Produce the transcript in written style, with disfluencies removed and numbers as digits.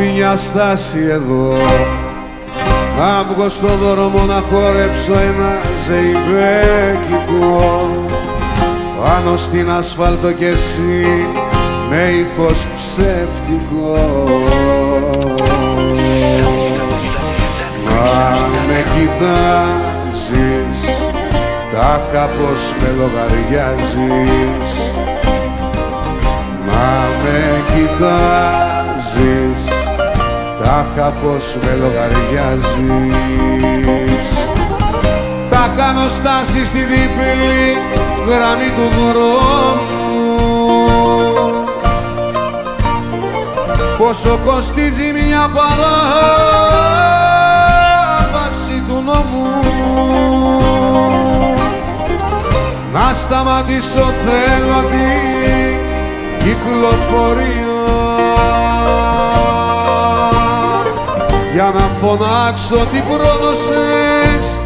μια στάση εδώ, να βγω στο δρόμο να χορέψω ένα ζεϊμπέκικο, πάνω στην ασφάλτο κι εσύ με ύφος ψεύτικο. Μα με κοιτάζεις, τάχα πως με λογαριάζεις. Μα με κοιτάζεις, τάχα πως με λογαριάζεις. Θα κάνω στάση στη διπλή γραμμή του δρόμου, πόσο κοστίζει μια παράβαση του νόμου. Να σταματήσω θέλω την κυκλοφορία, για να φωνάξω τι πρόδωσες